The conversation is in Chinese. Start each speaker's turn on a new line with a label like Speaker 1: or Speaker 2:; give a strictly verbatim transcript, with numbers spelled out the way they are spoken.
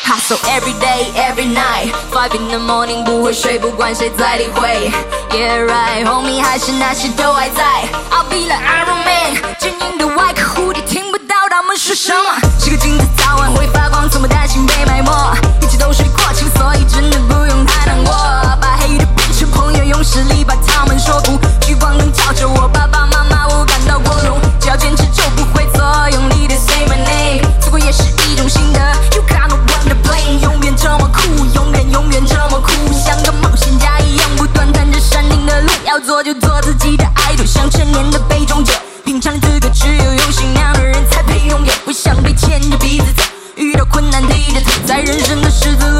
Speaker 1: Hustle every day, every night. Five in the morning 不会睡，不管谁在理会。Yeah right, homie 还是那些都还在。I'll be like Iron Man， 坚硬的外壳蝴蝶听不到他们说什么。是个金子早晚会发光，从不担心被埋没。一切都水过去，所以真的不用太难过。把黑的变成朋友，用实力把他们说服。聚光灯照着我爸爸妈妈，我感到光荣。只要坚持就不会错，用力的 say my name。错过也是一种心得。You gotta run the plane， 永远这么酷，永远永远这么酷，像个冒险家一样，不断探着山顶的路。要做就做自己的爱，就像成年的杯中酒。品尝的资格只有有信仰的人才配拥有，不想被牵着鼻子走，遇到困难提着走，在人生的十字路。